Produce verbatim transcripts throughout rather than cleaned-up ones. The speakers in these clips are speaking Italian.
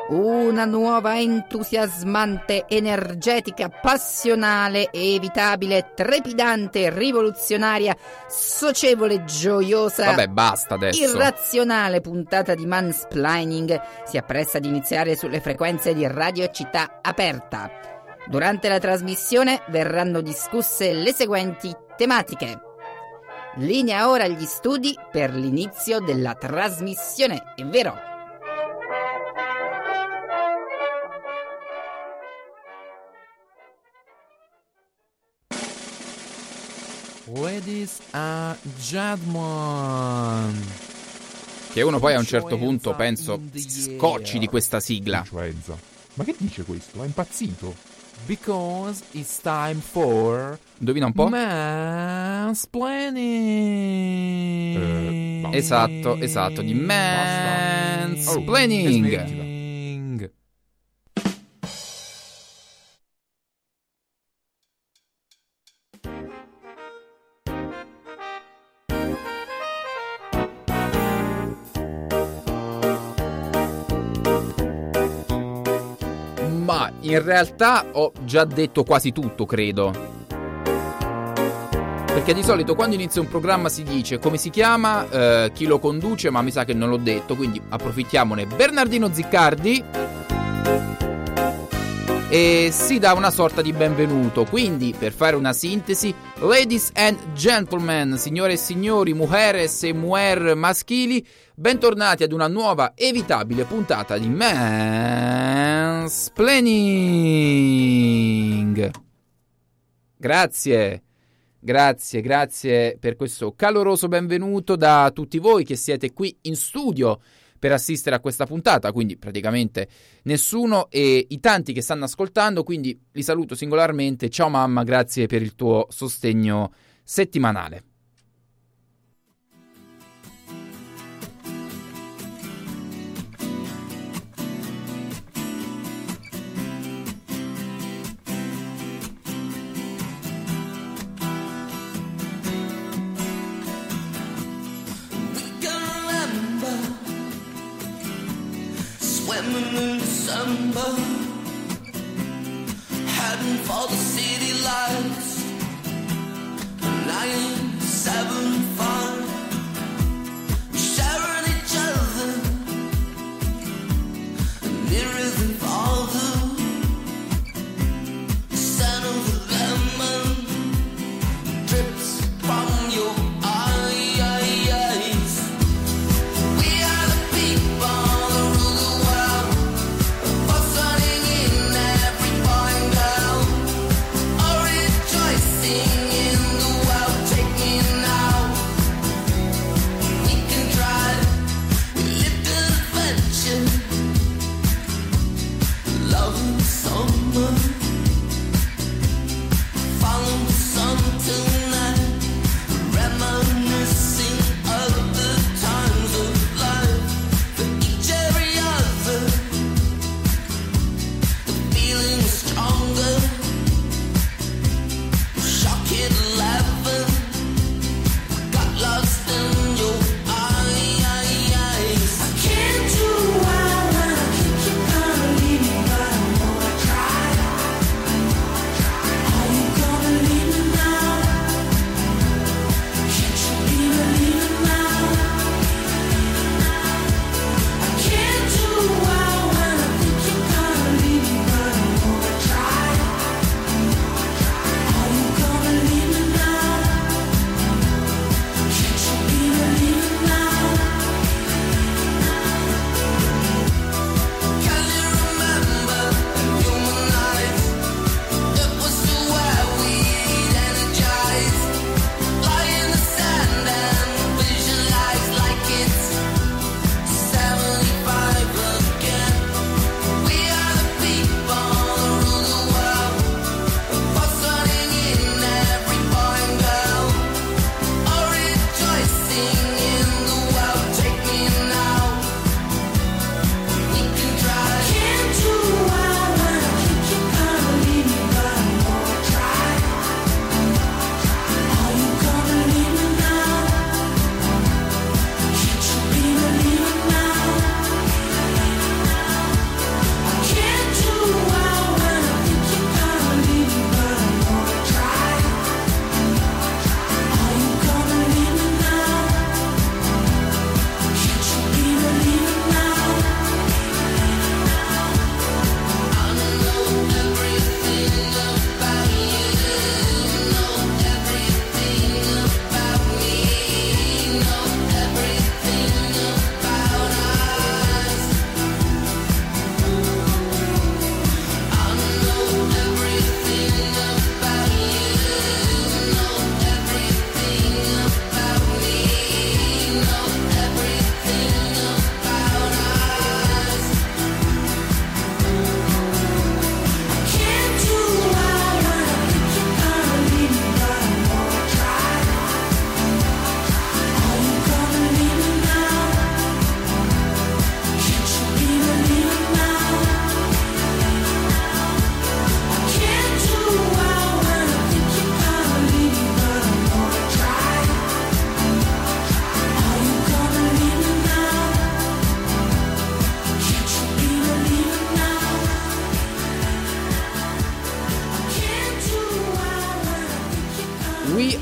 Una nuova, entusiasmante, energetica, passionale, evitabile, trepidante, rivoluzionaria, socievole, gioiosa, vabbè, basta adesso, irrazionale puntata di Mansplaining si appresta ad iniziare sulle frequenze di Radio Città Aperta. Durante la trasmissione verranno discusse le seguenti tematiche. Linea ora agli studi per l'inizio della trasmissione, è vero? Ladies and gentlemen, che uno poi a un certo punto, penso, si scocci di questa sigla. Influenza. Ma che dice questo? È impazzito? Because it's time for... Indovina un po'? Mansplaining. Eh, Esatto, esatto, di mansplaining. Ma in realtà ho già detto quasi tutto, credo. Perché di solito quando inizia un programma si dice come si chiama, eh, chi lo conduce, ma mi sa che non l'ho detto, quindi approfittiamone. Bernardino Ziccardi. E si dà una sorta di benvenuto. Quindi, per fare una sintesi, ladies and gentlemen, signore e signori, mujeres e mujer maschili, bentornati ad una nuova evitabile puntata di Mansplaining. Grazie, grazie, grazie per questo caloroso benvenuto da tutti voi che siete qui in studio per assistere a questa puntata, quindi praticamente nessuno, e i tanti che stanno ascoltando, quindi li saluto singolarmente. Ciao mamma, grazie per il tuo sostegno settimanale. Swimming in December, heading for the city lights. Nine, seven, five, sharing each other, nearer than farther. The scent of the lemon drips from your eyes. We are the people. Sunning in every point down, or it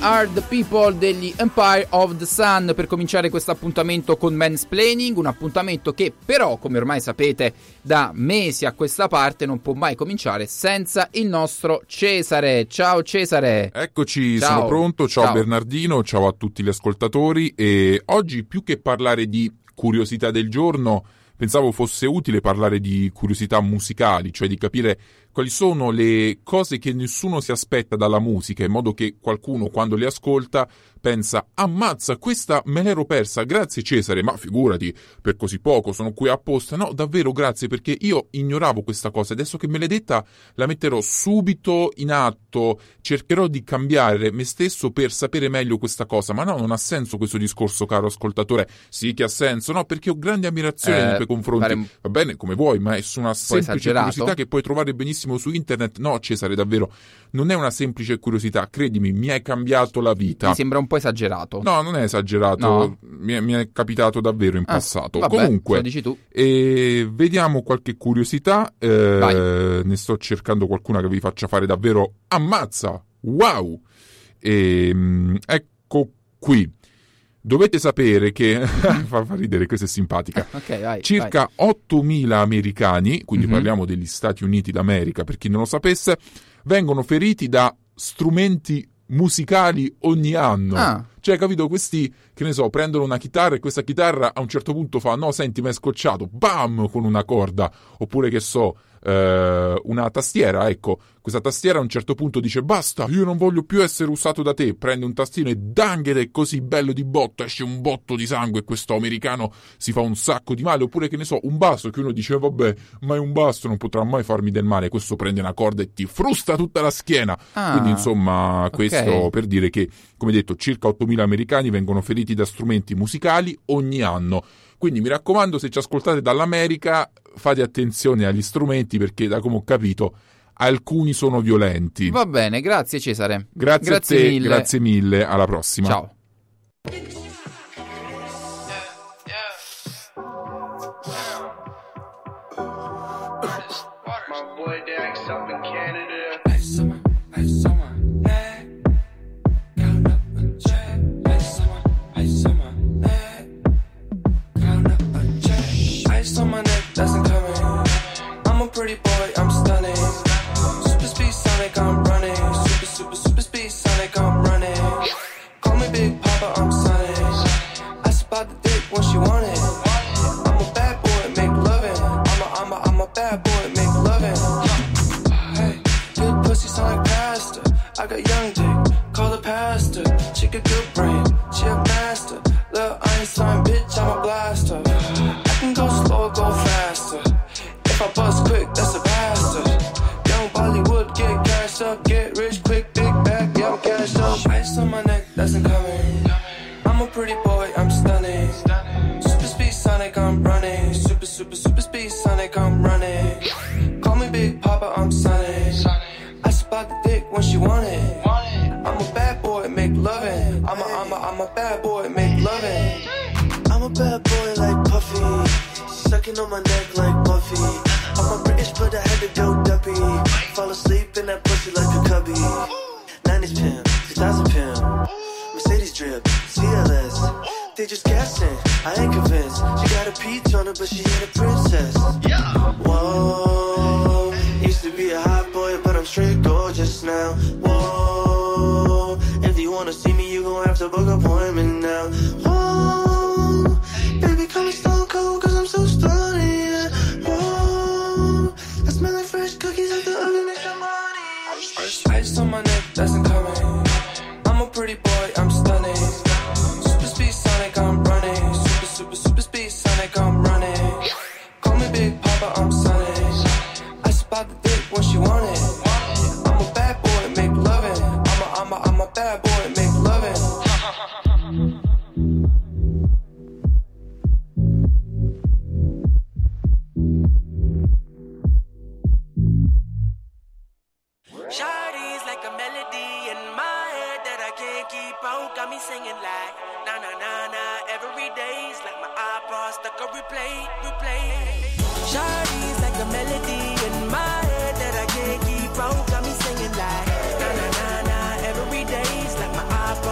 Are the People degli Empire of the Sun per cominciare questo appuntamento con Mansplaining, un appuntamento che però, come ormai sapete, da mesi a questa parte non può mai cominciare senza il nostro Cesare. Ciao Cesare! Eccoci, Ciao. sono pronto, ciao, Ciao. Bernardino, ciao a tutti gli ascoltatori, e oggi più che parlare di curiosità del giorno, pensavo fosse utile parlare di curiosità musicali, cioè di capire quali sono le cose che nessuno si aspetta dalla musica, in modo che qualcuno quando le ascolta pensa: ammazza, questa me l'ero persa, grazie Cesare, ma figurati, per così poco, sono qui apposta. No, davvero grazie, perché io ignoravo questa cosa, adesso che me l'hai detta la metterò subito in atto, cercherò di cambiare me stesso per sapere meglio questa cosa. Ma no, non ha senso questo discorso, caro ascoltatore. Sì che ha senso, no, perché ho grande ammirazione Eh, nei tuoi confronti. pare- Va bene, come vuoi, ma è su una semplice esagerato? curiosità che puoi trovare benissimo su internet. No Cesare, davvero, non è una semplice curiosità, credimi, mi hai cambiato la vita. Mi sembra un po' esagerato. No, non è esagerato, No. mi, è, mi è capitato davvero in Ah, passato. vabbè, Comunque, lo dici tu. eh, vediamo qualche curiosità, eh, Vai. ne sto cercando qualcuna che vi faccia fare davvero ammazza, wow! E, mm, ecco qui. Dovete sapere che fa, fa ridere, questa è simpatica. Ok, vai. Circa ottomila americani, quindi Mhm. parliamo degli Stati Uniti d'America, per chi non lo sapesse, vengono feriti da strumenti musicali ogni anno. Ah. Cioè, capito, questi, che ne so, prendono una chitarra e questa chitarra a un certo punto fa: no, senti, mi è scocciato, bam, con una corda. Oppure, che so, eh, una tastiera, ecco, questa tastiera a un certo punto dice: basta, io non voglio più essere usato da te. Prende un tastino e danghete, così bello di botto, esce un botto di sangue e questo americano si fa un sacco di male. Oppure, che ne so, un basso che uno dice: vabbè, ma è un basso, non potrà mai farmi del male. Questo prende una corda e ti frusta tutta la schiena. Ah, Quindi, insomma, ok. questo per dire che, come detto, circa ottomila americani vengono feriti da strumenti musicali ogni anno. Quindi mi raccomando, se ci ascoltate dall'America, fate attenzione agli strumenti, perché da come ho capito alcuni sono violenti. Va bene, grazie Cesare. Grazie, Grazie a te, mille. grazie mille, alla prossima. Ciao. My boy Dax up in Canada. Ice on my, ice on my neck. Count up a check. Ice on my, ice on my neck. Count up a check. Ice on my neck, that's incoming. I'm a pretty boy, I'm stunning. Super speed Sonic, I'm running. Super, super, super speed Sonic, I'm running. Call me Big Papa, I'm Sonic. I spot the dick when she want it. I'm a bad boy, make loving. I'm a, I'm a, I'm a bad boy, make loving. Hey, good pussy sound like pasta. I got young dick, call the pastor. Chick a good brain, she a master. Lil' Einstein, bitch, I'm a blaster. I can go slow or go faster. If I bust quick, that's a bastard. Young Bollywood, get cashed up, get rich quick, big bag, yeah, I'm cashed up. Ice on my neck, that's incoming. I'm a pretty boy, I'm stunning. Super speed Sonic, I'm running. Super, super, super speed Sonic, I'm running. Call me Big Papa, I'm Sonic. I spot the dick when she want it. I'm a bad boy, make loving. I'm a, I'm a, I'm a bad boy, make loving. I'm a bad boy like Puffy, sucking on my neck like Buffy. I'm a British but I had to go duppy. Fall asleep in that pussy like a cubby. nineties pimp, two thousand pimp, Mercedes drip, C L S. They just guessing, I ain't convinced. She got a peach on her but she ain't a princess. Whoa, used to be a hot boy but I'm straight gorgeous now. Whoa, if you wanna see me you gon' have to book an appointment now. Whoa, baby call me stone cold cause I'm so stunning, yeah. Whoa, I smell like fresh cookies at the oven, make some money. Ice on my neck, that's incoming. I'm a pretty boy, I'm stunning. Super speed Sonic, I'm running. Super, super, super speed Sonic, I'm running. Call me Big Papa, I'm Sonic. I spot the dick when she want it. I'm a bad boy, make loving. I'm a, I'm a, I'm a bad boy, make loving. Shawty's like a melody in my head that I can't keep out. Got me singing like na na na na every day's like my iPod stuck on replay, replay. Shawty's like a melody in my head that I can't keep out. Got me singing like na na na na every day's like my iPod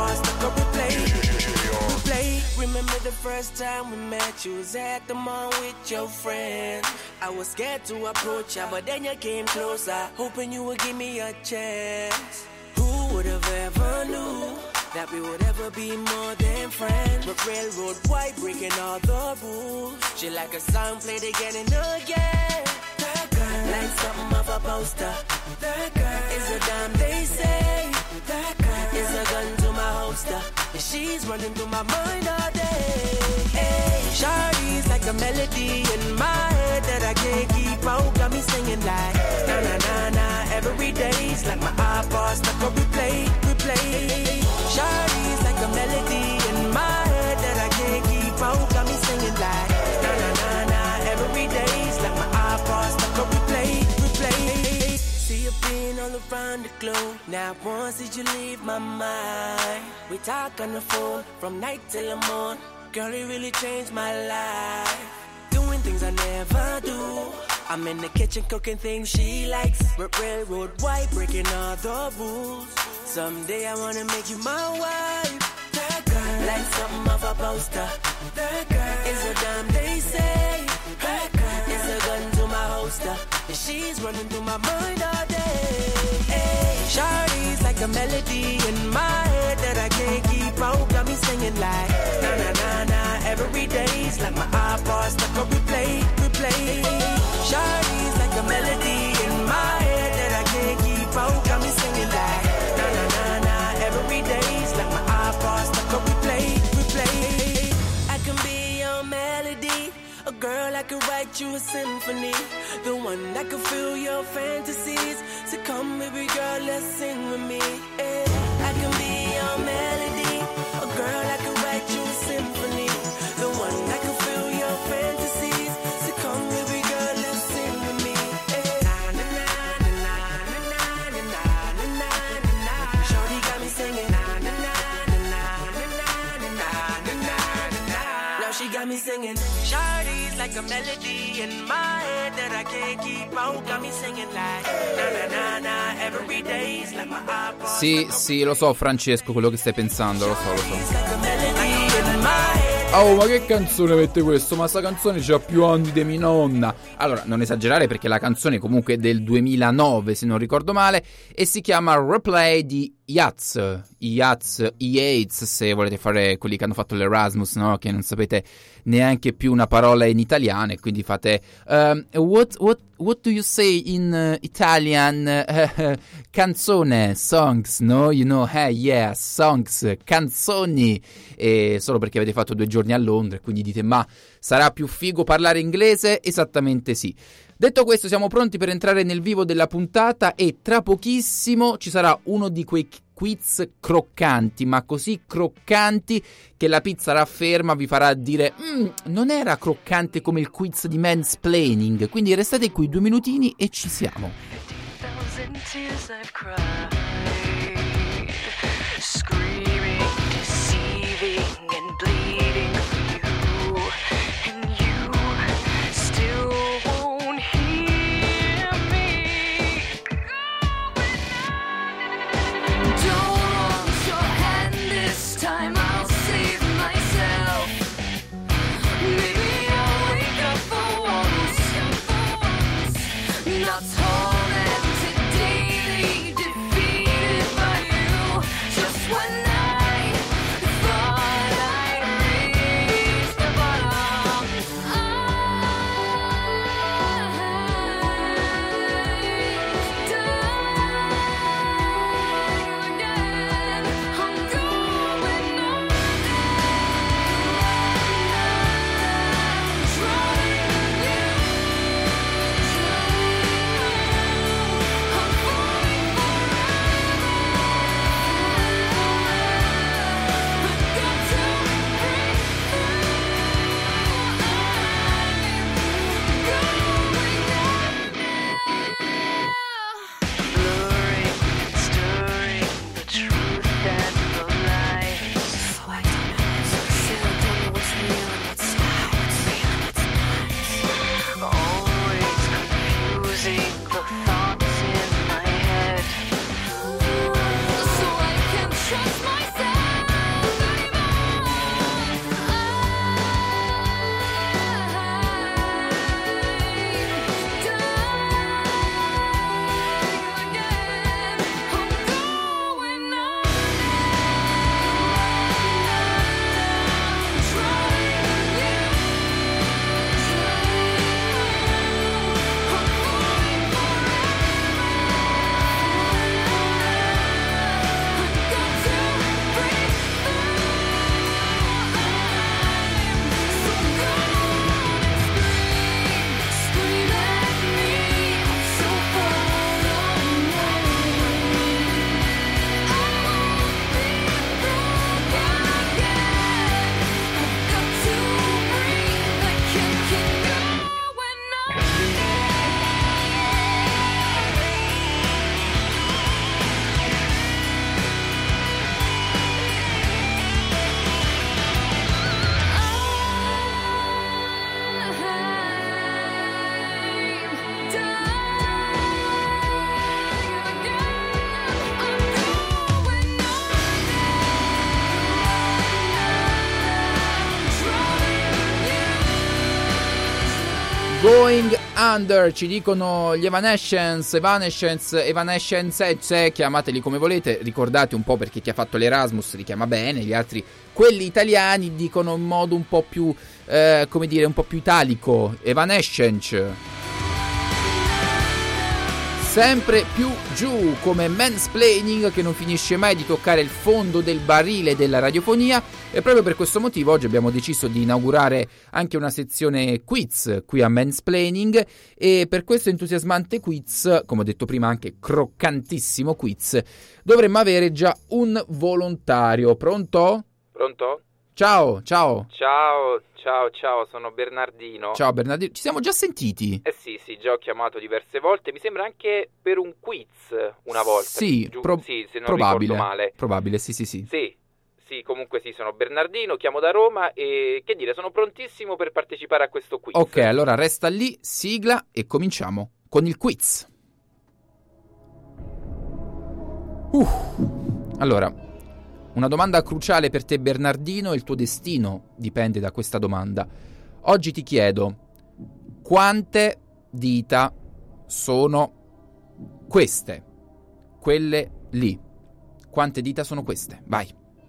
the first time we met, you was at the mall with your friend. I was scared to approach ya, but then you came closer, hoping you would give me a chance. Who would have ever knew that we would ever be more than friends? But railroad white, breaking all the rules. She like a song played again and again. That girl, like something off a poster. That girl is a dime, they say. That girl is a gun to my holster, and she's running through my mind all day. Hey, Shawty's like a melody in my head that I can't keep out. Got me singing like na na na na every day's like my iPod stuck on replay, replay. Shawty's like a melody in my head that I can't keep out. Got me singing like na na na na every day's like my iPod stuck on replay, replay. See you being all around the globe. Now once did you leave my mind? We talk on the phone from night till the morning. Girl, it really changed my life. Doing things I never do. I'm in the kitchen cooking things she likes. R- railroad white, breaking all the rules. Someday I wanna make you my wife. That girl, like something off a poster. That girl is a dime, they say. That girl is a gun to my holster, and she's running through my mind all day. Hey, Shawty's like a melody in my head that I can't keep out. Got me singing like na na na na every day's like my iPod stuck on replay, replay. Shawty's like a melody in my head that I can't keep out. Got me singing like na na na na every day's like my iPod stuck on replay, replay. I can be your melody, a girl that could write you a symphony, the one that could fill your fantasies. So come, baby girl, let's sing with me. Hey, I can be your melody, a girl that could write you a symphony, the one that could fill your fantasies. So come, baby girl, let's sing with me. Hey, na na na na na na na na na na. Shorty got me singing na na na na na na na na na. Now she got me singing. Shawty's like a melody in my head that I can't keep out. Got me singing like na na na na every day's like my iPod. Sì, sì, lo so Francesco quello che stai pensando, lo so, lo so. Like a melody in my head. Oh, ma che canzone mette questo? Ma sta canzone c'ha più anni di mia nonna. Allora, non esagerare perché la canzone comunque è del duemilanove, se non ricordo male, e si chiama Replay di Yates. Yates, Yates, se volete fare quelli che hanno fatto l'Erasmus, no? Che non sapete neanche più una parola in italiano e quindi fate um, what, what, what do you say in uh, Italian? Uh, canzone, songs, no? You know, hey, yeah, songs, canzoni. E solo perché avete fatto due giorni a Londra e quindi dite ma sarà più figo parlare inglese? Esattamente sì. Detto questo, siamo pronti per entrare nel vivo della puntata e tra pochissimo ci sarà uno di quei quiz croccanti, ma così croccanti che la pizza rafferma vi farà dire mm, non era croccante come il quiz di mansplaining. Quindi restate qui due minutini e ci siamo. Defeated by you, just when I thought Going Under, ci dicono gli Evanescence, Evanescence, Evanescence, chiamateli come volete, ricordate un po' perché chi ha fatto l'Erasmus li chiama bene, gli altri, quelli italiani, dicono in modo un po' più, eh, come dire, un po' più italico, Evanescence. Sempre più giù, come Mansplaining, che non finisce mai di toccare il fondo del barile della radiofonia, e proprio per questo motivo oggi abbiamo deciso di inaugurare anche una sezione quiz qui a Mansplaining, e per questo entusiasmante quiz, come ho detto prima anche croccantissimo quiz, dovremmo avere già un volontario. Pronto? Pronto? Ciao, ciao. Ciao, ciao, ciao, sono Bernardino. Ciao Bernardino, ci siamo già sentiti? Eh sì, sì, già ho chiamato diverse volte, mi sembra anche per un quiz una volta. Sì, Giù, pro- sì se non probabile, ricordo male. Probabile, sì, sì, sì. Sì, sì, comunque sì, sono Bernardino, chiamo da Roma e, che dire, sono prontissimo per partecipare a questo quiz. Ok, allora resta lì, sigla e cominciamo con il quiz. Uh, allora... Una domanda cruciale per te Bernardino, il tuo destino dipende da questa domanda. Oggi ti chiedo, quante dita sono queste? Quelle lì. Quante dita sono queste? Vai.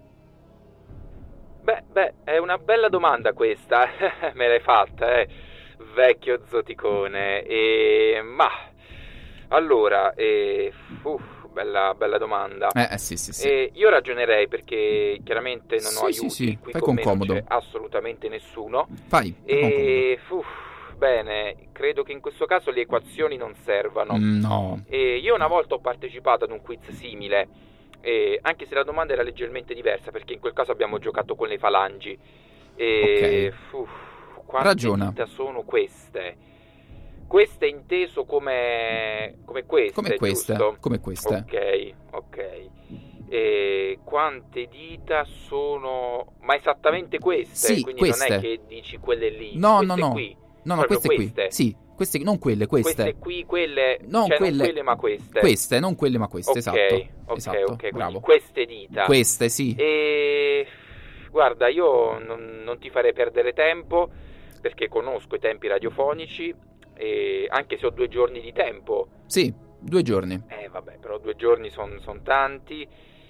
Beh, beh, è una bella domanda questa, me l'hai fatta, eh, vecchio zoticone. E... ma... allora, eh... uff. Bella, bella domanda. Eh, eh sì, sì, sì. E io ragionerei perché chiaramente non sì, ho aiuti. Sì, sì. Qui Fai con, con me comodo. Non c'è assolutamente nessuno. Fai. E uff, bene, credo che in questo caso le equazioni non servano. Mm, no. E io una volta ho partecipato ad un quiz simile, e anche se la domanda era leggermente diversa, perché in quel caso abbiamo giocato con le falangi. E ok. Uff, quante Ragiona. dita sono queste? Queste inteso come come queste, come queste, giusto? Come queste. Ok, ok. E quante dita sono? Ma esattamente queste? Sì, quindi queste. non è che dici quelle lì. No, queste no, no. Qui. No, no, queste, queste qui. Sì, queste, non quelle, queste. Queste qui, quelle, non cioè quelle, non quelle ma queste. Queste, non quelle ma queste, Ok, esatto. ok, esatto, ok, bravo. Queste dita. Queste, sì. E guarda, io non, non ti farei perdere tempo perché conosco i tempi radiofonici, e anche se ho due giorni di tempo. Sì, due giorni. Eh vabbè, però due giorni sono son tanti.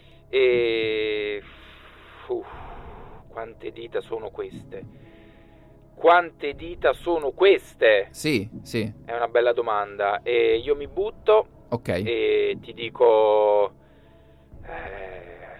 E uff, quante dita sono queste? Quante dita sono queste? Sì, sì. È una bella domanda. E io mi butto. Ok. E ti dico eh,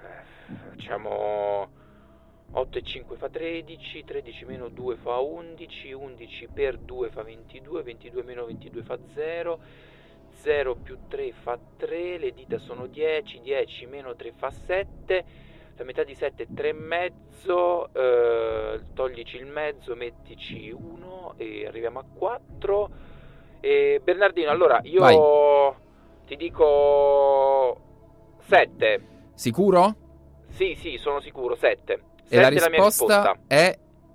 facciamo otto e cinque fa tredici, tredici meno due fa undici, undici per due fa ventidue, ventidue meno ventidue fa zero, zero più tre fa tre, le dita sono dieci, dieci meno tre fa sette, la metà di sette è tre e mezzo, eh, toglici il mezzo, mettici uno e arriviamo a quattro. E Bernardino, allora io Vai. ti dico sette. Sicuro? Sì, sì, sono sicuro, sette. E la Sette è la mia risposta risposta. è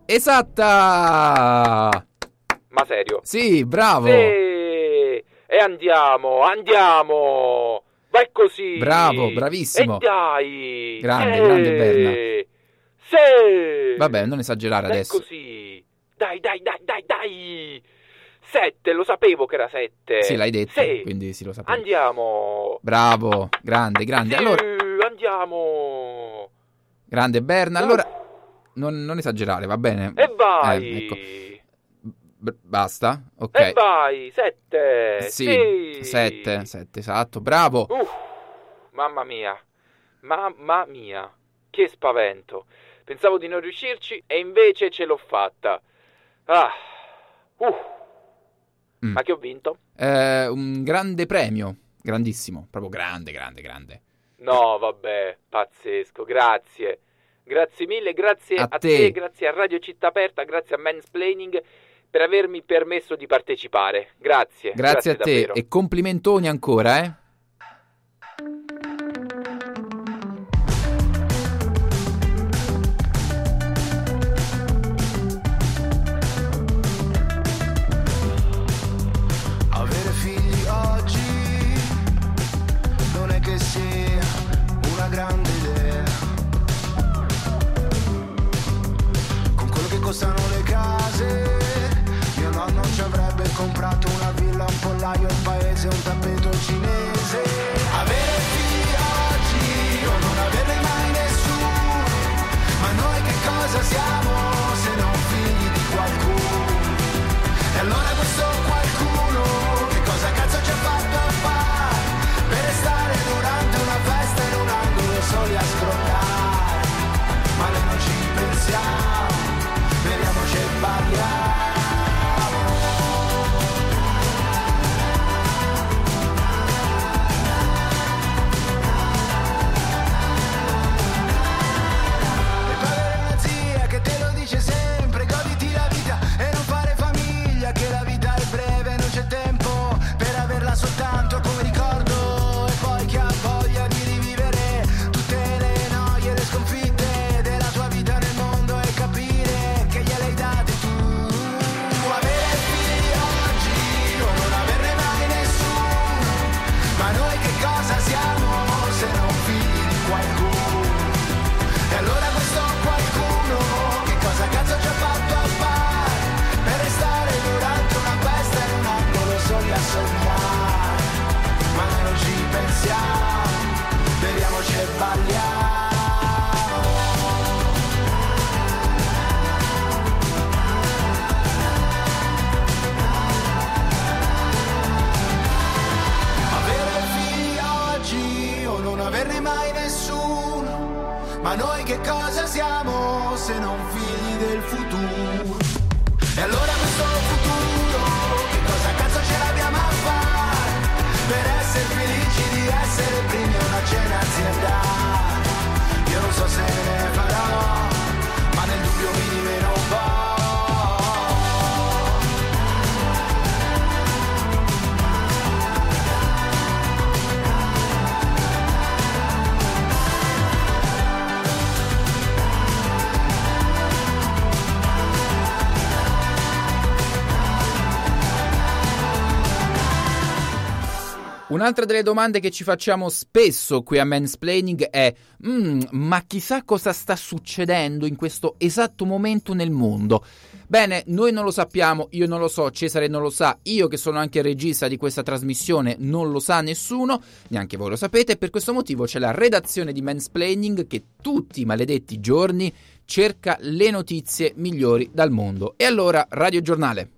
esatta! Ma serio? Sì, bravo! Sì! E andiamo, andiamo! Vai così! Bravo, bravissimo! E dai! Grande, Eh! grande Berna. Sì! Vabbè, non esagerare Dai adesso. così! Dai, dai, dai, dai, dai! Sette, lo sapevo che era sette! Sì, l'hai detto, Sì. quindi sì, lo sapevo. Andiamo! Bravo, grande, grande. Sì, Allora, andiamo! grande Berna, allora non, non esagerare, va bene? E vai! Eh, ecco. B- basta? Ok. E vai! Sette! Sì, Sì! sette, sette, esatto, bravo. Uff, mamma mia, mamma mia, che spavento. Pensavo di non riuscirci e invece ce l'ho fatta. Ah, uff. Mm. Ma che ho vinto? Eh, un grande premio, grandissimo, proprio grande, grande, grande. No, vabbè, pazzesco, grazie. Grazie mille, grazie A a, te. te, grazie a Radio Città Aperta, grazie a Mansplaining per avermi permesso di partecipare. Grazie. Grazie, a te davvero. e complimentoni ancora, eh. Avere figli oggi non è che sia una grande idea. Con quello che costano le case, mio nonno c'ha comprato una villa, un pollaio, un paese, un tappeto cinese. Avere figli oggi o non averne mai nessuno, ma noi che cosa siamo se non figli di qualcuno? E allora questo qualcuno che cosa cazzo ci ha fatto a fare per restare durante una festa in un angolo soli a scrollare? Ma noi non ci pensiamo, vediamoci e parliamo. Sempre goditi la vita e non fare famiglia, che la vita è breve, non c'è tempo per averla soltanto come ricordo. E poi chi ha voglia di rivivere tutte le noie, le sconfitte della tua vita nel mondo e capire che gliele hai date tu. Avere figli oggi o non averne mai nessuno, ma noi che cosa siamo se non figli di qualcuno? E allora questo qualcuno cosa cazzo ci ha fatto a fare per restare durante una festa in un angolo soli a sognare? Ma noi non ci pensiamo, vediamoci e balliamo. Avere figli oggi o non averne mai nessuno, ma noi che cosa siamo se non figli del futuro? E allora questo futuro che cosa cazzo ce l'abbiamo a fare per essere felici di essere primi a una cena aziendale? Io non so se ne farò, ma nel dubbio mi dimeno un po'. Un'altra delle domande che ci facciamo spesso qui a Mansplaining è mm, ma chissà cosa sta succedendo in questo esatto momento nel mondo? Bene, noi non lo sappiamo, io non lo so, Cesare non lo sa, io che sono anche il regista di questa trasmissione non lo sa nessuno, neanche voi lo sapete, e per questo motivo c'è la redazione di Mansplaining che tutti i maledetti giorni cerca le notizie migliori dal mondo. E allora, Radio Giornale.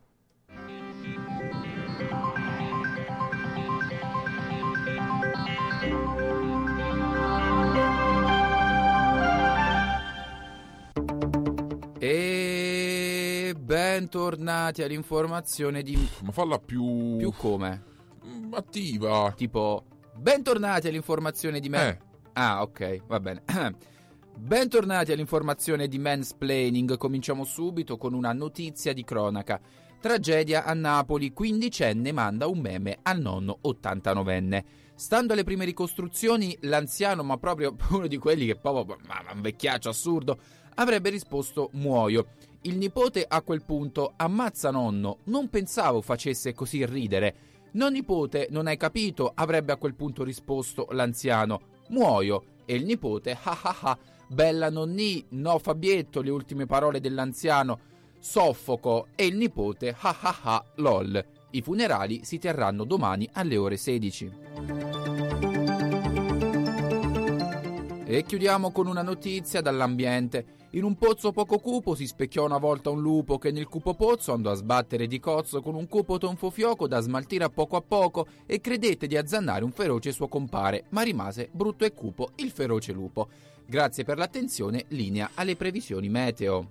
E bentornati all'informazione di... Ma falla più... Più come? attiva. Tipo, bentornati all'informazione di me... Eh. Ah, ok, va bene. Bentornati all'informazione di Mansplaining. Cominciamo subito con una notizia di cronaca. Tragedia a Napoli, quindicenne manda un meme al nonno ottantanovenne. Stando alle prime ricostruzioni, l'anziano, ma proprio uno di quelli che proprio, ma un vecchiaccio assurdo, avrebbe risposto muoio. Il nipote a quel punto, ammazza nonno, non pensavo facesse così ridere. No nipote, non hai capito, avrebbe a quel punto risposto l'anziano, muoio. E il nipote, ah ah ah, bella nonni, no Fabietto, le ultime parole dell'anziano, soffoco. E il nipote, ah ah ah, lol. I funerali si terranno domani alle ore sedici. E chiudiamo con una notizia dall'ambiente. In un pozzo poco cupo si specchiò una volta un lupo che nel cupo pozzo andò a sbattere di cozzo con un cupo tonfo-fioco da smaltire a poco a poco e credette di azzannare un feroce suo compare, ma rimase brutto e cupo il feroce lupo. Grazie per l'attenzione, linea alle previsioni meteo.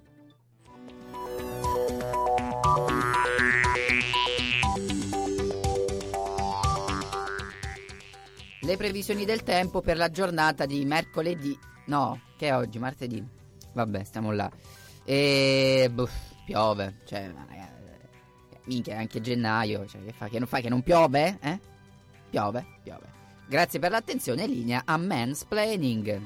Le previsioni del tempo per la giornata di mercoledì. No, che è oggi? Martedì. Vabbè, stiamo là. E buff, piove. Cioè, ma ragazzi, minchia, è anche gennaio. Cioè, che fa? Che non fa? Che non piove? Eh? Piove, piove. Grazie per l'attenzione, linea a Mansplaining.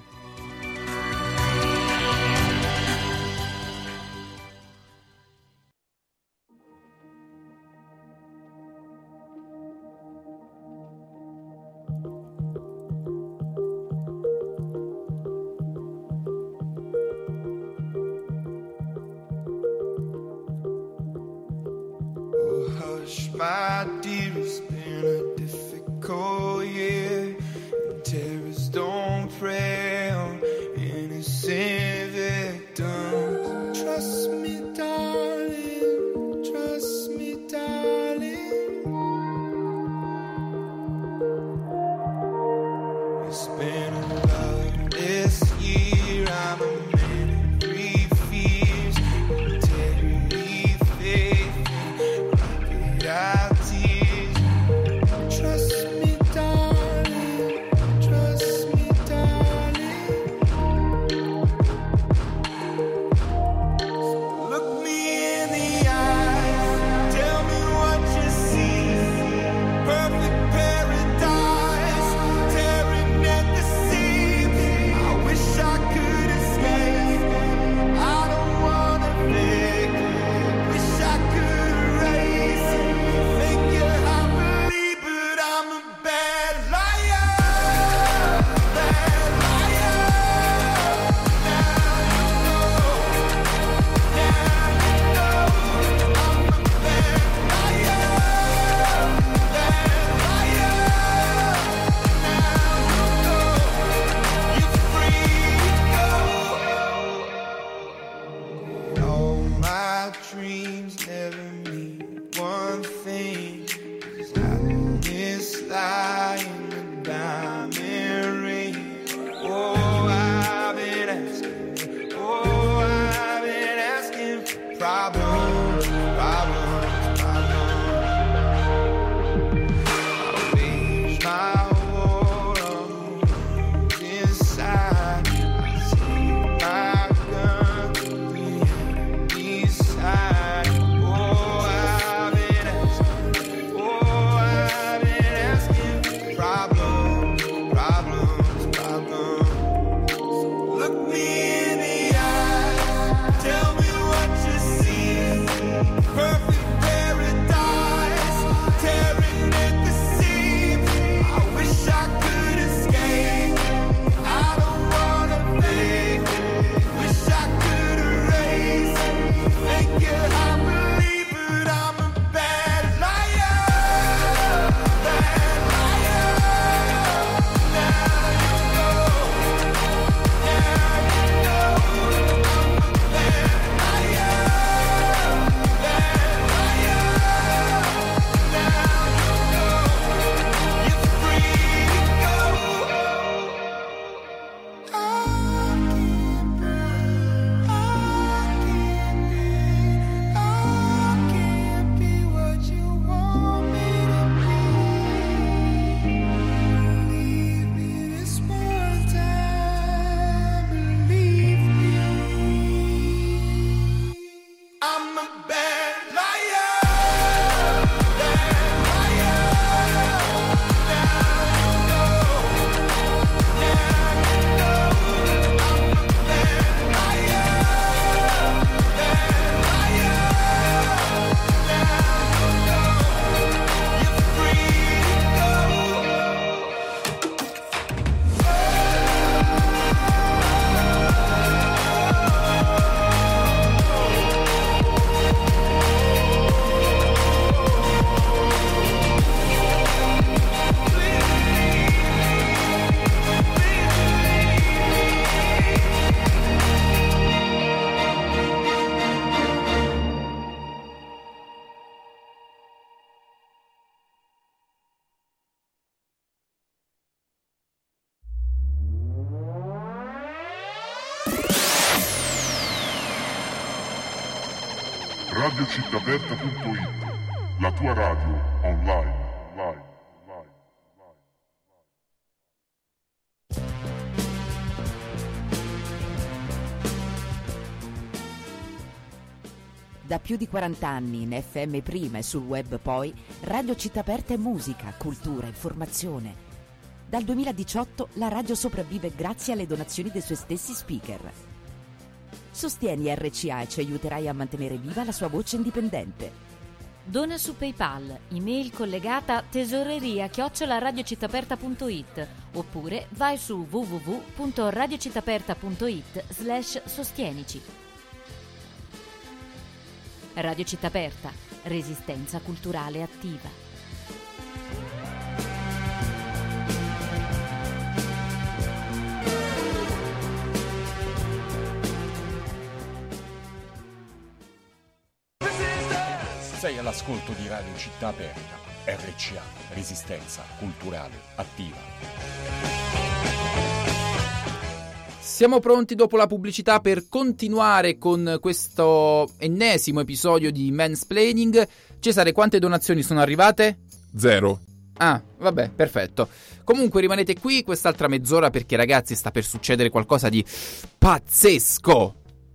How hush, my dear, it's been a difficult year. And terrorists don't prey on innocent victims. Trust me, darling, trust me, darling. It's been a loveless year, I'm a man of three fears. Integrity, faith, and our tears. Trust me, darling, trust me, darling. Look me in the eyes, tell me what you see. Perfect paradise, tearing at the seams. I wish I could escape. I don't wanna think. Wish I could erase. Think you're I believe, but I'm a bad liar. Bad liar. Now you know. Now you know. I'm a bad liar. Bad liar. Now you know. You're free to go. All my dreams never mean one thing. 'Cause happiness lie in the diamond ring. Oh, I've been asking. Oh, I've been asking for problems, problems, problems. I wage my war on who's inside. I take my gun to the enemy's side. Oh, I've been asking. Oh, I've been asking for problems, problems, problems. Look me in the eyes, tell me what you see. Perfect paradise, tearing at the seams. I wish I could escape. I don't wanna think. Wish I could erase. Think you I believe, but I'm a bad liar. Bad liar. Now you know. Now you know. I'm a bad liar. Bad liar. Now you know. You're free to go. I can't breathe. I can't be. I can't be what you want me to be. Believe me this one time. Believe me. I'm a bad liar. Bad liar. Now you know. Now you know. I'm a bad liar. Bad liar. Now you know. You're free to radio città aperta punto it, la tua radio online. Live, live, Da più di quaranta anni in F M prima e sul web poi, Radio Città Aperta è musica, cultura, informazione. Dal duemiladiciotto la radio sopravvive grazie alle donazioni dei suoi stessi speaker. Sostieni R C A e ci aiuterai a mantenere viva la sua voce indipendente. Dona su PayPal, email collegata tesoreria chiocciola radiocittaperta punto it oppure vai su w w w punto radiocittaperta punto it slash sostienici. Radio Città Aperta, Resistenza culturale attiva. Sei all'ascolto di Radio Città Aperta, R C A, Resistenza culturale attiva. Siamo pronti dopo la pubblicità per continuare con questo ennesimo episodio di Mansplaining. Cesare, quante donazioni sono arrivate? Zero. Ah, vabbè, perfetto. Comunque rimanete qui quest'altra mezz'ora perché, ragazzi, sta per succedere qualcosa di pazzesco.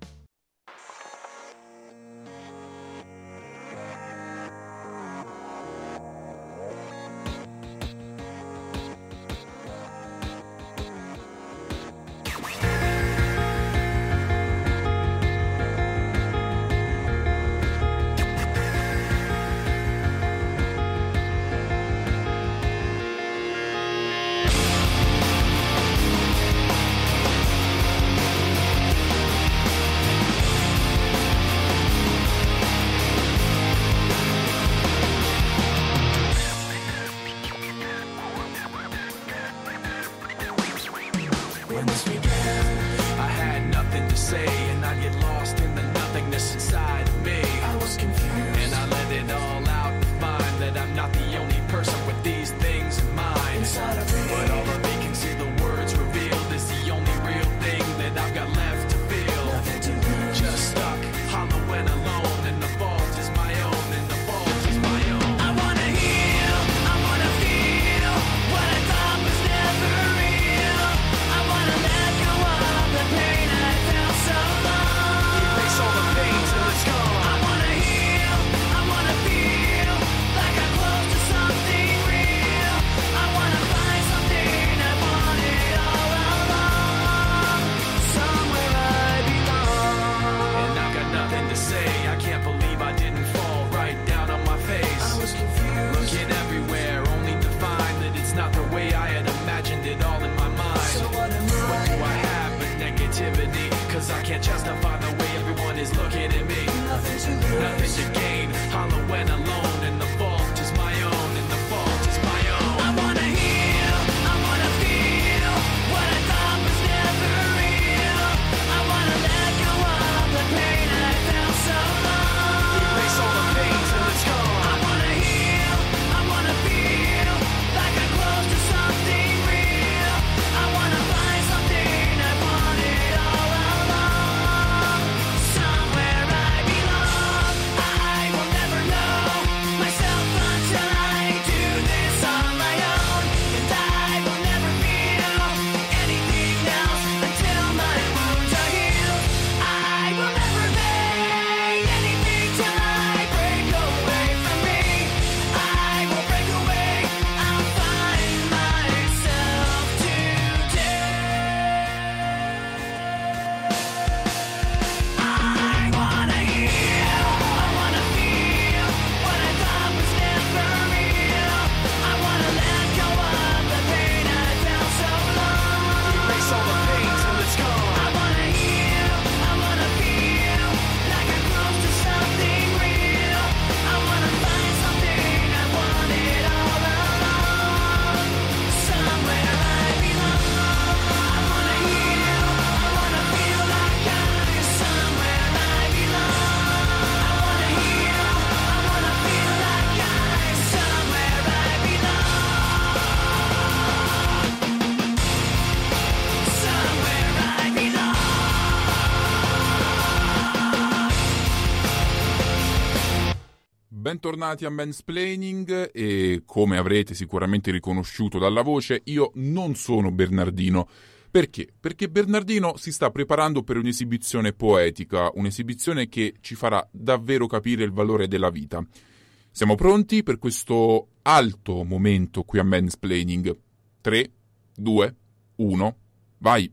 Bentornati a Mansplaining e come avrete sicuramente riconosciuto dalla voce, io non sono Bernardino. Perché? Perché Bernardino si sta preparando per un'esibizione poetica, un'esibizione che ci farà davvero capire il valore della vita. Siamo pronti per questo alto momento qui a Mansplaining. tre, due, uno, vai!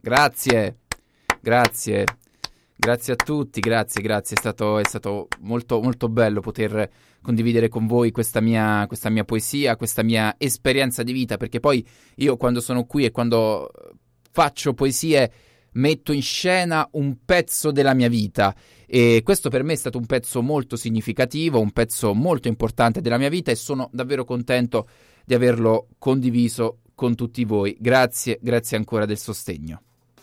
Grazie, grazie, grazie a tutti, grazie, grazie, è stato, è stato molto, molto bello poter condividere con voi questa mia, questa mia poesia, questa mia esperienza di vita, perché poi io quando sono qui e quando faccio poesie metto in scena un pezzo della mia vita e questo per me è stato un pezzo molto significativo, un pezzo molto importante della mia vita e sono davvero contento di averlo condiviso con tutti voi. Grazie, grazie ancora del sostegno.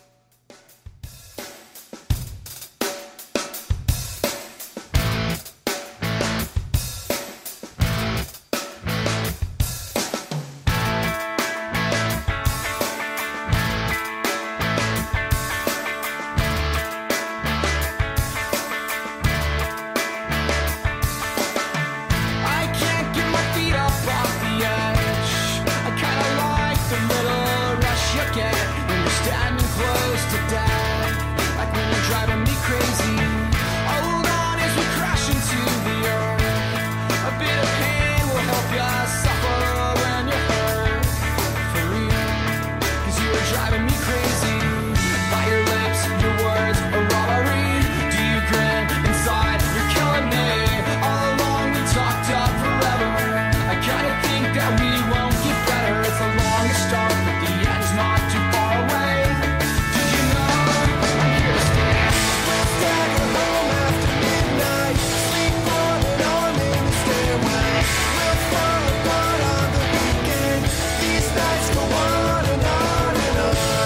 I can't get my feet up off the edge. I kinda like the little rush you get when you're standing close to death, like when you're driving me crazy. Hold on as we crash into the earth. A bit of pain will help you suffer when you're hurt, for real. 'Cause you were driving me crazy. By your lips, your words, a robbery. Do you grin inside? You're killing me. All along we talked up forever. I kinda think that we won't get better. It's the longest start, but the end's not too far away. Did you know I'm here to stay? We'll stagger home after midnight. Sleep on and on in the stairway. We'll fall apart on the weekend. These nights go on and on and on.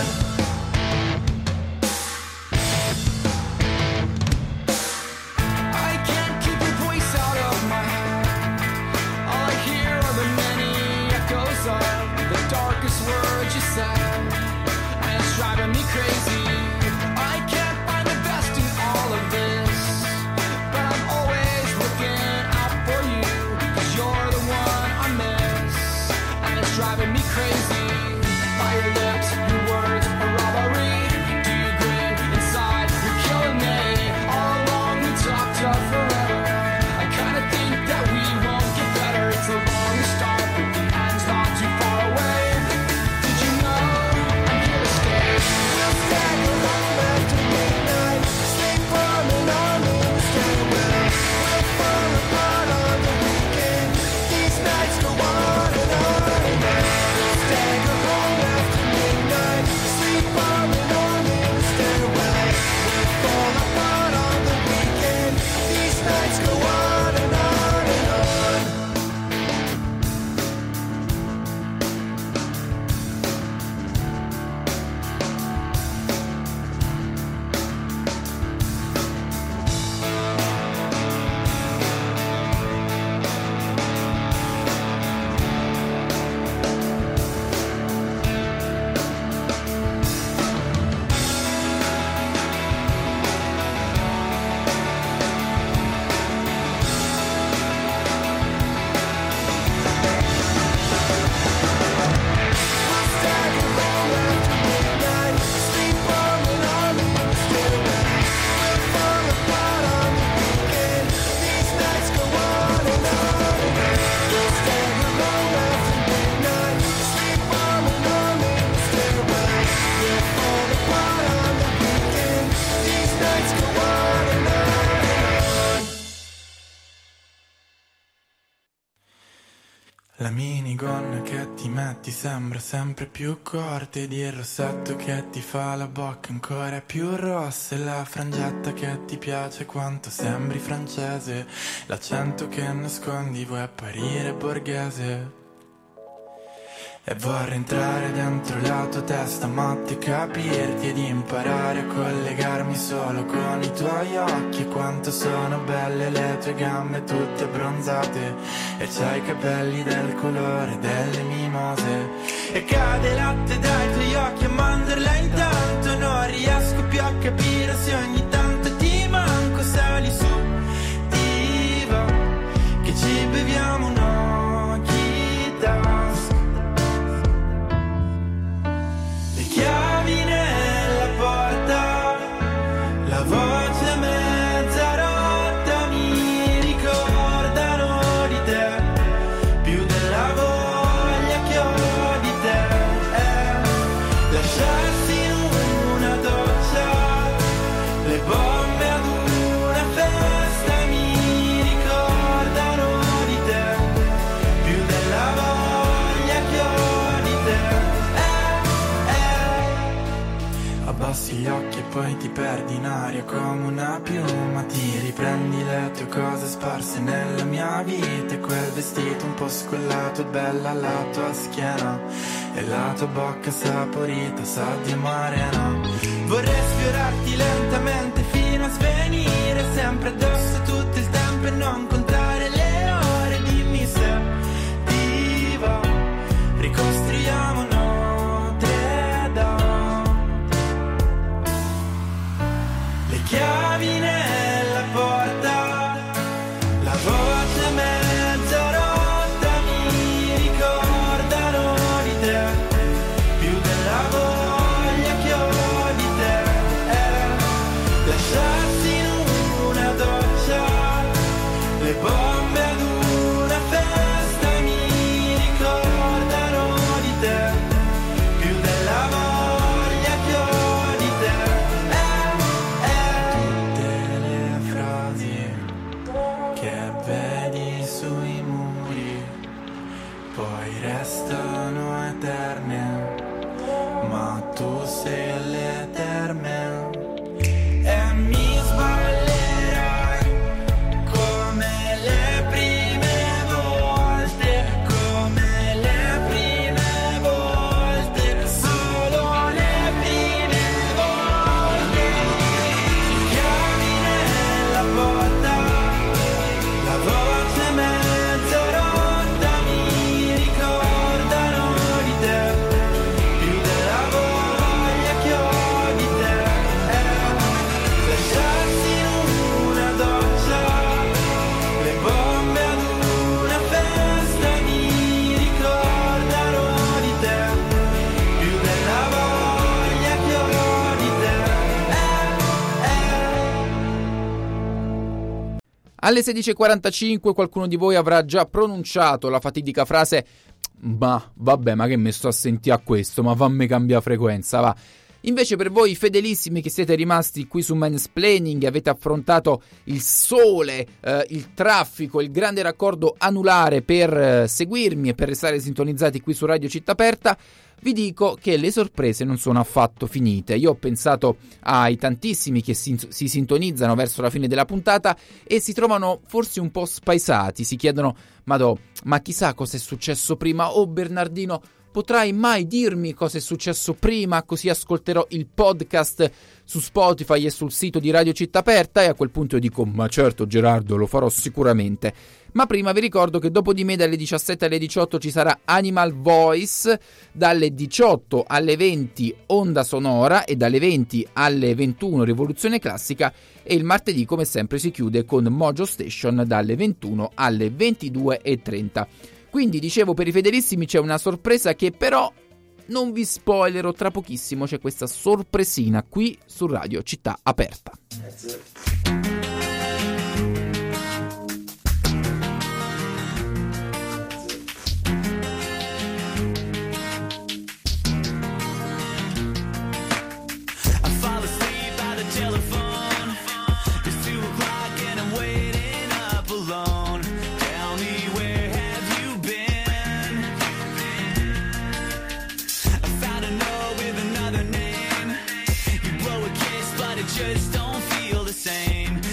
I can't keep your voice out of my head. All I hear are the many echoes of the darkest words you said, and it's driving me crazy. I can't find the best in all of this, but I'm always looking out for you, 'cause you're the one I miss, and it's driving me crazy. By your lips, your words, a robbery. Do you grin inside? You're killing me. All along we talked up forever. I kinda think that we won't get better. It's a long start, but the end's not too far away. Did you know I'm here to stay? We'll stagger home after midnight. Sleep on and on in the stairway. We'll fall apart on the weekend. These nights go on and on and on. We'll stagger home after midnight. Sleep on and on in the stairway. We'll fall apart on the weekend. These nights go on and on and on. La minigonna che ti metti sembra sempre più corta ed il rossetto che ti fa la bocca ancora più rossa e la frangetta che ti piace quanto sembri francese, l'accento che nascondi vuoi apparire borghese. E vorrei entrare dentro la tua testa matta e capirti ed imparare a collegarmi solo con i tuoi occhi. Quanto sono belle le tue gambe tutte bronzate e c'hai i capelli del colore delle mimose. E cade latte dai tuoi occhi a mandarla intanto. Non riesco più a capire se ogni tanto ti manco. Sali su, ti va, che ci beviamo un occhita. Chiavi nella porta, la voce mezza rotta mi ricordano di te, più della voglia che ho di te, eh. Lasciarsi in un Riprendi le tue cose sparse nella mia vita e quel vestito un po' scollato e bella la tua schiena e la tua bocca saporita sa di amare, no? Vorrei sfiorarti lentamente fino a svenire sempre addosso tutto il tempo e non contare le ore. Dimmi se ti va, ricostruiamo Notre Dame. Le chiavi nella porta, la voce mezza rotta mi ricordano di te, più della voglia che ho di te, eh. Lasciarsi in una doccia, le bombe ad una festa mi ricordano di te, più della voglia che ho di te, eh, eh. Tutte le frasi che vedi sui muri poi restano eterne, ma tu sei le terme e mi sbaglierai come le prime volte, come le prime volte, solo le prime volte. Chiami nella porta, la voce mezza rotta mi ricordano di te, più della voglia che ho di te, eh. Lasciarsi in una doccia, le bombe ad una festa mi ricordano di te, più della voglia che ho di te, eh, eh. Alle sedici e quarantacinque qualcuno di voi avrà già pronunciato la fatidica frase "ma vabbè, ma che mi sto a sentire a questo, ma fammi cambiare frequenza, va". Invece per voi fedelissimi che siete rimasti qui su Mansplaining e avete affrontato il sole, eh, il traffico, il grande raccordo anulare per eh, seguirmi e per restare sintonizzati qui su Radio Città Aperta, vi dico che le sorprese non sono affatto finite. Io ho pensato ai tantissimi che si, si sintonizzano verso la fine della puntata e si trovano forse un po' spaesati, si chiedono "Madò, ma chissà cosa è successo prima? Oh Bernardino, potrai mai dirmi cosa è successo prima, così ascolterò il podcast su Spotify e sul sito di Radio Città Aperta"? E a quel punto io dico "ma certo Gerardo, lo farò sicuramente". Ma prima vi ricordo che dopo di me dalle diciassette alle diciotto ci sarà Animal Voice, dalle diciotto alle venti Onda Sonora e dalle venti alle ventuno Rivoluzione Classica, e il martedì come sempre si chiude con Mojo Station dalle ventuno alle ventidue e trenta. Quindi dicevo, per i fedelissimi c'è una sorpresa che però non vi spoilerò, tra pochissimo c'è questa sorpresina qui su Radio Città Aperta. Just don't feel the same.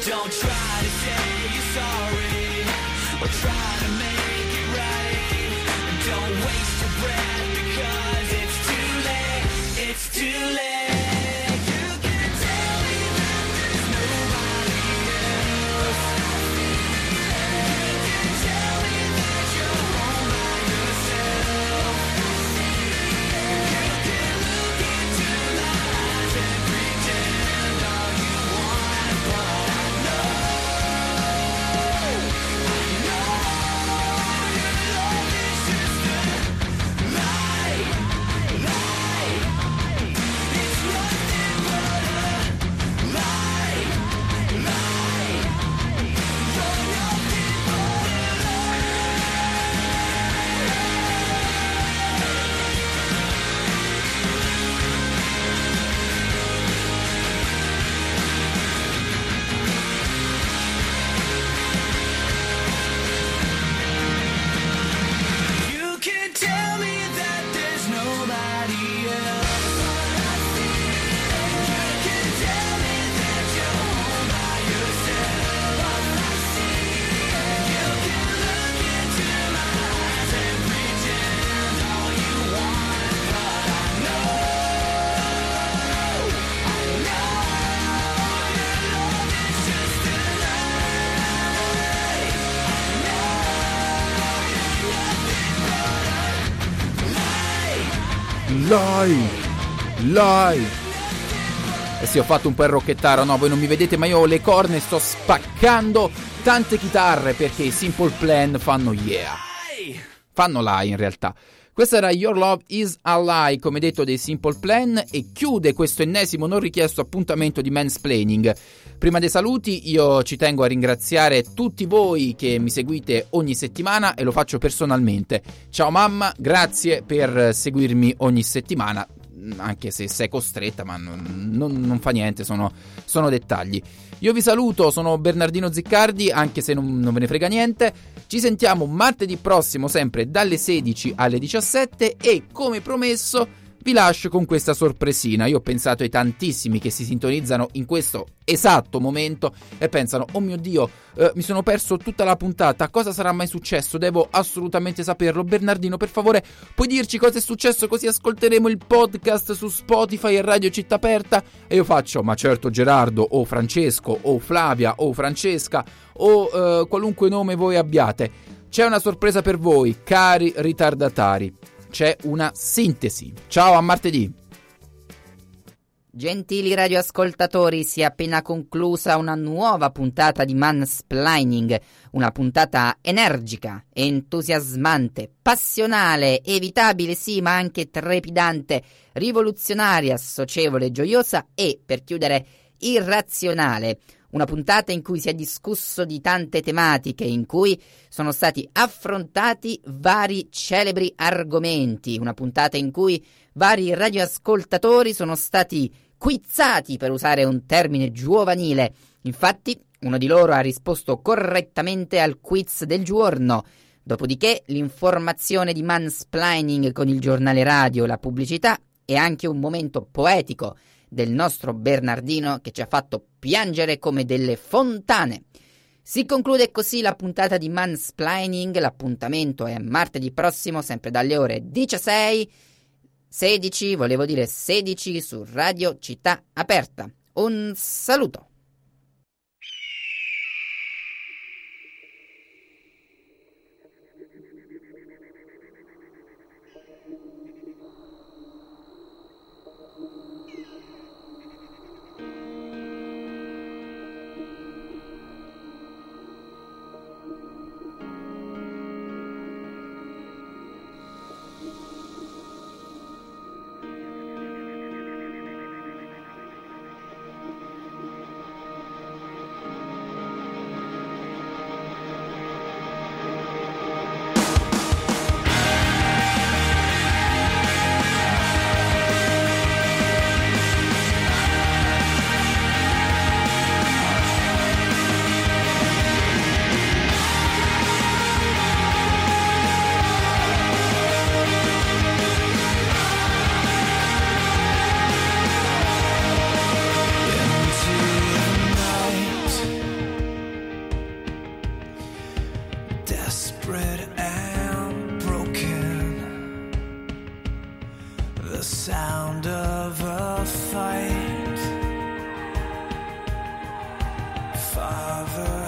Don't try to say you're sorry or try to make it right. Don't waste your breath because it's too late. It's too late. You can tell me that there's nobody else. You can tell me that you're home by yourself. You can look into my eyes and pretend all you want, but I know, I know your love is just a lie, lie. It's nothing but a lie, lie. You're nothing but a You can tell me that there's nobody else. You can tell me that you're home by yourself. You can look into my eyes and pretend all you want, but I know, I know your love is just a lie. I know you're nothing but a lie. Lai, lai. Eh sì, ho fatto un po' il rocchettaro, no, voi non mi vedete ma io ho le corna e sto spaccando tante chitarre perché i Simple Plan fanno yeah. Fanno lai in realtà. Questa era Your Love Is a Lie, come detto, dei Simple Plan, e chiude questo ennesimo non richiesto appuntamento di Mansplaining. Prima dei saluti io ci tengo a ringraziare tutti voi che mi seguite ogni settimana e lo faccio personalmente. Ciao mamma, grazie per seguirmi ogni settimana, anche se sei costretta, ma non, non, non fa niente, sono, sono dettagli. Io vi saluto, sono Bernardino Ziccardi, anche se non, non ve ne frega niente. Ci sentiamo martedì prossimo, sempre dalle sedici alle diciassette, e come promesso vi lascio con questa sorpresina. Io ho pensato ai tantissimi che si sintonizzano in questo esatto momento e pensano: oh mio Dio, eh, mi sono perso tutta la puntata, cosa sarà mai successo? Devo assolutamente saperlo. Bernardino, per favore, puoi dirci cosa è successo, così ascolteremo il podcast su Spotify e Radio Città Aperta? E io faccio: ma certo Gerardo, o Francesco, o Flavia, o Francesca, o eh, qualunque nome voi abbiate. C'è una sorpresa per voi, cari ritardatari. C'è una sintesi. Ciao, a martedì. Gentili radioascoltatori, si è appena conclusa una nuova puntata di Mansplaining, una puntata energica, entusiasmante, passionale, evitabile sì, ma anche trepidante, rivoluzionaria, socievole, gioiosa e, per chiudere, irrazionale. Una puntata in cui si è discusso di tante tematiche, in cui sono stati affrontati vari celebri argomenti. Una puntata in cui vari radioascoltatori sono stati quizzati, per usare un termine giovanile. Infatti, uno di loro ha risposto correttamente al quiz del giorno. Dopodiché, l'informazione di Mansplaining con il giornale radio, la pubblicità e anche un momento poetico del nostro Bernardino che ci ha fatto piangere come delle fontane. Si conclude così la puntata di Mansplaining. L'appuntamento è martedì prossimo, sempre dalle ore diciassei, sedici, volevo dire sedici, su Radio Città Aperta. Un saluto. Father,